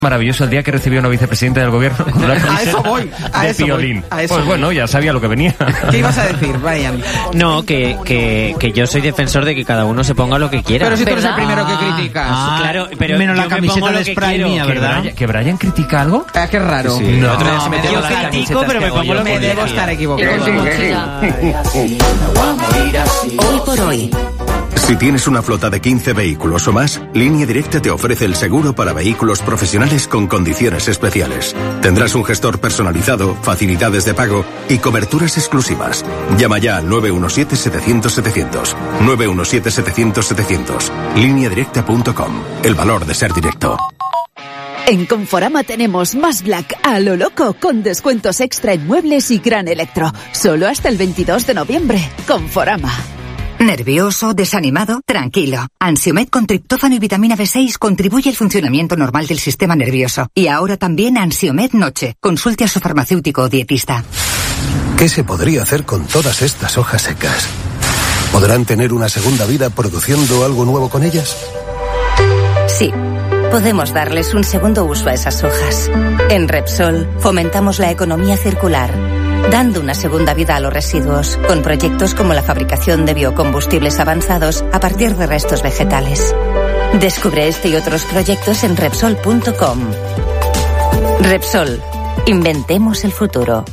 Maravilloso el día que recibió una vicepresidenta del gobierno con una camisa a eso voy. de Piolín. Pues bueno, ya sabía lo que venía. ¿Qué ibas a decir, Brian? No, que yo soy defensor de que cada uno se ponga lo que quiera. Pero si tú eres el primero que criticas. Claro, pero menos la yo me camiseta pongo de lo que Spray quiero. mía, ¿verdad? ¿Que Brian critica algo? Es que es raro. Sí. No. Otro día se metió yo las critico, camisetas pero que me hago pongo yo lo que por debo día. estar equivocado. Hoy por hoy. Si tienes una flota de 15 vehículos o más, Línea Directa te ofrece el seguro para vehículos profesionales con condiciones especiales. Tendrás un gestor personalizado, facilidades de pago y coberturas exclusivas. Llama ya al 917-700-700. 917-700-700. Lineadirecta.com. El valor de ser directo. En Conforama tenemos más Black a lo loco, con descuentos extra en muebles y gran electro. Solo hasta el 22 de noviembre. Conforama. ¿Nervioso? ¿Desanimado? Tranquilo. Ansiomed con triptófano y vitamina B6 contribuye al funcionamiento normal del sistema nervioso. Y ahora también Ansiomed Noche. Consulte a su farmacéutico o dietista. ¿Qué se podría hacer con todas estas hojas secas? ¿Podrán tener una segunda vida produciendo algo nuevo con ellas? Sí. Podemos darles un segundo uso a esas hojas. En Repsol fomentamos la economía circular, dando una segunda vida a los residuos, con proyectos como la fabricación de biocombustibles avanzados a partir de restos vegetales. Descubre este y otros proyectos en Repsol.com. Repsol. Inventemos el futuro.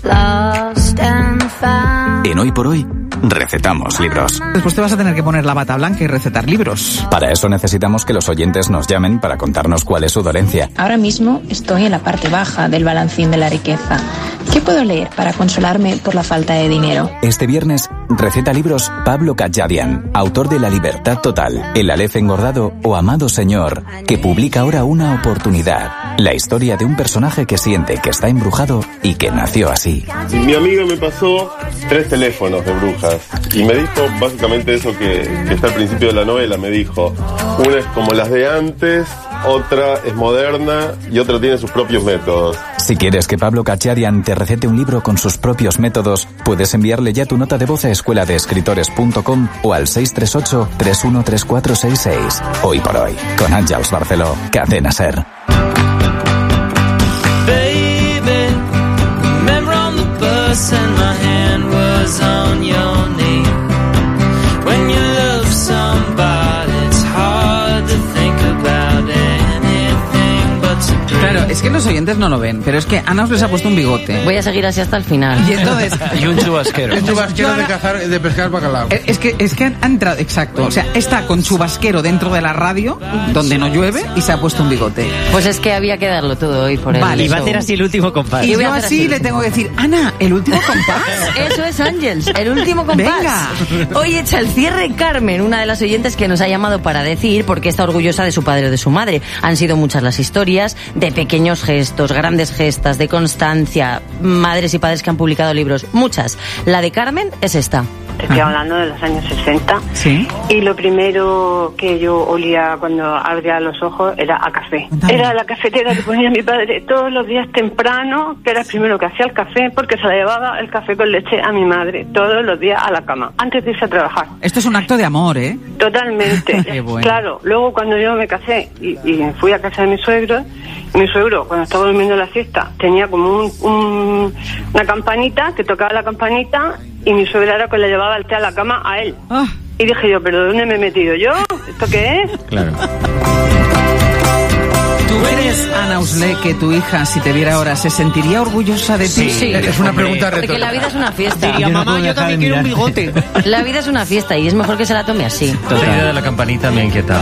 En Hoy por Hoy, recetamos libros. Después te vas a tener que poner la bata blanca y recetar libros. Para eso necesitamos que los oyentes nos llamen para contarnos cuál es su dolencia. Ahora mismo estoy en la parte baja del balancín de la riqueza. ¿Qué puedo leer para consolarme por la falta de dinero? Este viernes, receta libros Pablo Kajadian, autor de La Libertad Total, El Aleph Engordado o Amado Señor, que publica ahora Una Oportunidad, la historia de un personaje que siente que está embrujado y que nació así. Mi amiga me pasó 3 teléfonos de brujas y me dijo básicamente eso que está al principio de la novela. Me dijo, una es como las de antes, otra es moderna y otra tiene sus propios métodos. Si quieres que Pablo Kajadian te recete un libro con sus propios métodos, puedes enviarle ya tu nota de voz a escueladeescritores.com o al 638-313466. Hoy por Hoy, con Àngels Barceló, Cadena SER. Baby, remember on the bus and my hand was on your knee. When you love somebody, it's hard to think about anything but to dream. Claro, es que los oyentes no lo ven, pero es que Ana os les ha puesto un bigote. Voy a seguir así hasta el final. Y entonces... Y un chubasquero. Un chubasquero de pescar bacalao. Es que ha entrado, exacto, o sea, está con chubasquero dentro de la radio, donde no llueve, y se ha puesto un bigote. Pues es que había que darlo todo hoy por el Vale, y va a show. hacer así el último compás. Y voy a yo hacer así así. le tengo que decir, Ana, ¿el último compás? Eso es, Ángels, el último compás. Venga. Hoy echa el cierre Carmen, una de las oyentes que nos ha llamado para decir por qué está orgullosa de su padre o de su madre. Han sido muchas las historias de pequeños gestos, grandes gestas, de constancia, madres y padres que han publicado libros, muchas. La de Carmen es esta. Estoy hablando de los años 60. Sí. Y lo primero que yo olía cuando abría los ojos era a café. Era la cafetera que ponía mi padre todos los días temprano, que era el primero que hacía el café, porque se le llevaba el café con leche a mi madre todos los días a la cama, antes de irse a trabajar. Esto es un acto de amor, ¿eh? Totalmente. Qué bueno. Claro, luego cuando yo me casé y fui a casa de mi suegro, cuando estaba durmiendo la siesta, tenía como una campanita, que tocaba la campanita, y mi suegra era que le llevaba el té a la cama a él. Y dije yo, ¿pero dónde me he metido yo? ¿Esto qué es? Claro. ¿Tú eres, Ana Usle, que tu hija, si te viera ahora, se sentiría orgullosa de ti? Sí. Es una pregunta retórica. Porque la vida es una fiesta. Diría, mamá, yo también quiero un bigote. La vida es una fiesta y es mejor que se la tome así. La idea de la campanita me ha inquietado,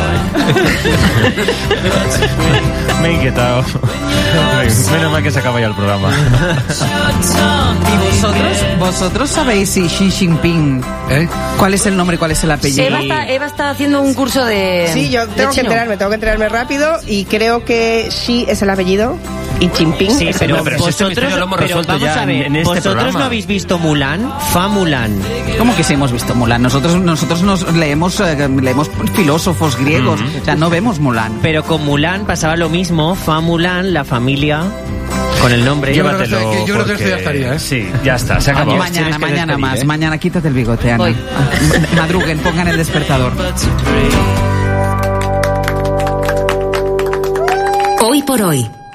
Me ha inquietado. Menos mal que se acaba ya el programa. ¿Y vosotros sabéis si Xi Jinping, cuál es el nombre y cuál es el apellido? Eva está haciendo un curso de... Sí, yo tengo que enterarme rápido, y creo que Xi es el apellido y Jinping. Sí, es pero pero vosotros, lo hemos resuelto vamos ya a ver, en este ¿vosotros programa? no habéis visto Mulan? Fa Mulan. ¿Cómo que sí hemos visto Mulan? Nosotros nos leemos filósofos griegos, o sea, no vemos Mulan. Pero con Mulan pasaba lo mismo, Fa Mulan, la familia... Con el nombre. Yo creo que esto ya estaría, ¿eh? Sí, ya está, se acabó. Mañana más, mañana quítate el bigote, Ana. Madruguen, pongan el despertador. Hoy por Hoy.